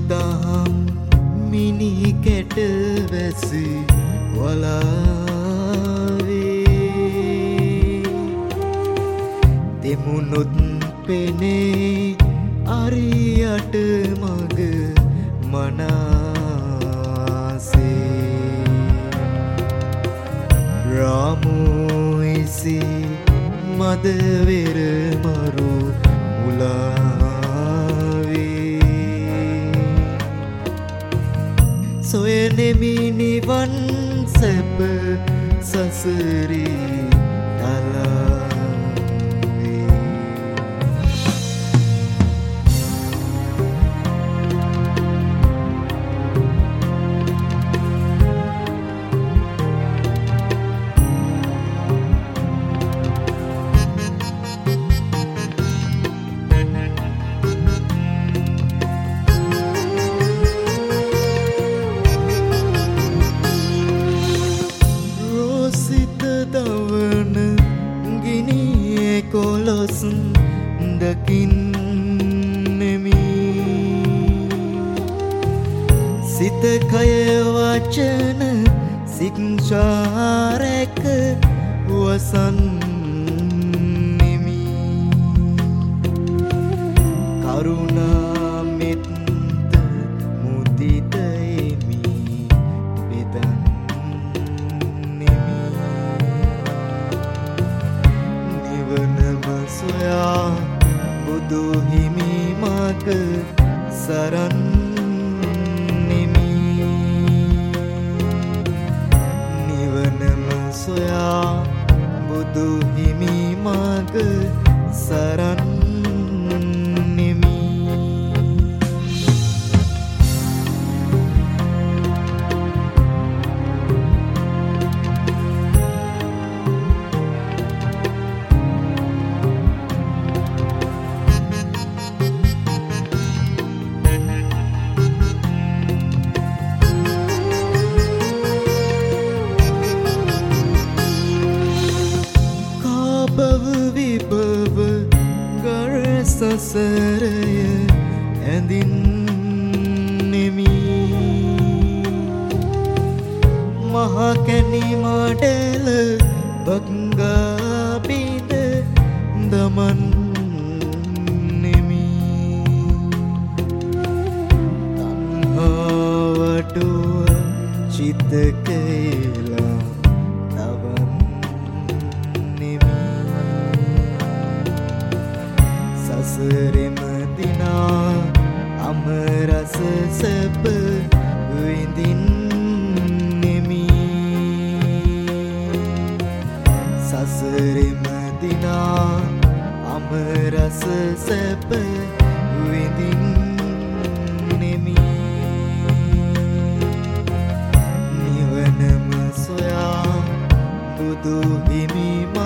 දහම් මිනි කැට වැසි වලාවේ දෙමුණුත් පෙනේ අරියට මග මනාසේ රාමුයිසි මදවෙර මරු මුලාවේ සොයනෙමි නිවන් සැප සසරේ කොලොස් දකින්නෙමි සිත කය වචන සික්ෂාරැක වසන්නෙමි කරුණා මෙත් මුදිත එමි සොයා බුදු හිමි මග සරන්නෙමි නිවනම සොයා බුදු හිමි මග සරන්නෙමි විභව ගර සසරය ඇඳින්නෙමි මහකැණි මඩල බංගා බිඳ දමන්නෙමි තණ්හාවටුව චිත්ත කේලා සසරෙම දිනා අමරස සැප විඳින්නෙමි සසරෙම දිනා අමරස සැප විඳින්නෙමි නිවනම සොයා බුදු හිමි